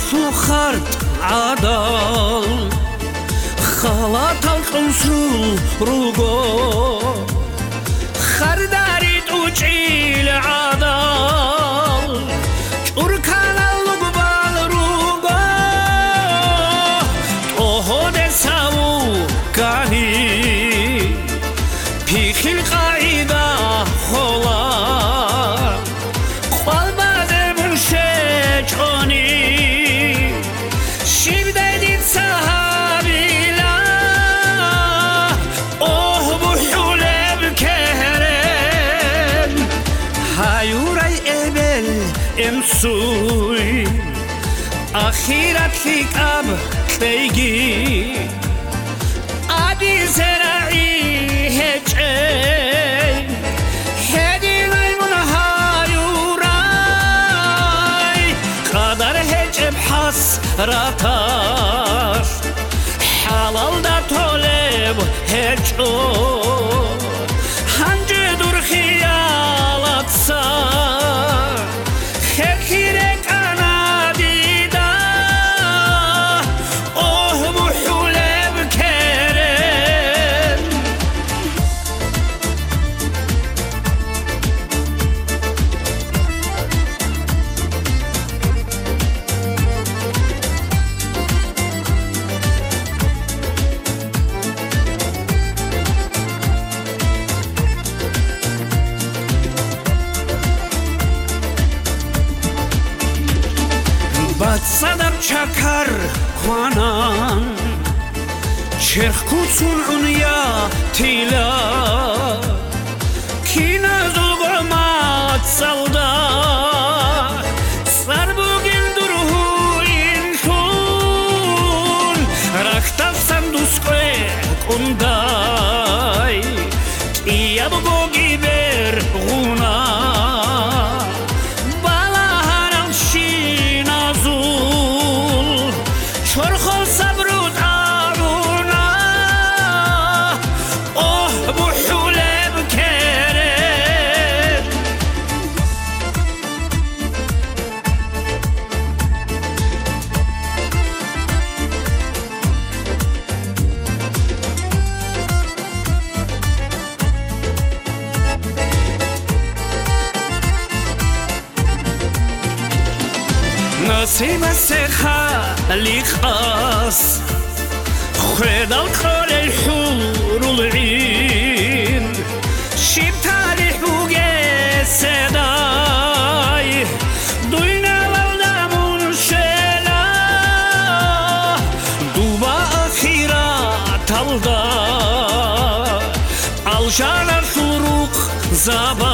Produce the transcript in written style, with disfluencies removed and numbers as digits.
თუ ხართ ადალ ხალათალ ყუნსულ რუგო ხარდარი ტუჭილ ადალ ჭურქანალ ლუგბალ რუგო ტოჰოდე საუ განი ფიხილ ყაიდა ხოლა Emsui akhirat fikab tegi adi zerai hechey hedilay mun hayuray qadar hecheb hasratash halal da toleb hecho hanji dur khiyalatsa Sadar çakar kwanan Çerh kutsun unya tila Kina zulgomat salda Sar bugün durhu inşun Raktav sanduskwe kunday Iya bugogi ber guna نصیب سخا لیخاس خرد القول الحور العين شب تاريخ بوجه سداي دوينا والدمون شلا دوبا أخيرا تلدا الجار الشروق زبا